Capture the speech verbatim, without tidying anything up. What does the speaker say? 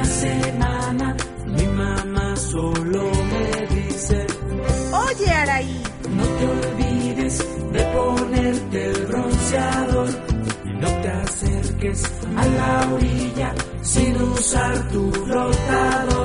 semana mi mamá solo me dice: Oye, Araí, no te olvides de ponerte el bronceador y no te acerques a la orilla sin usar tu flotador.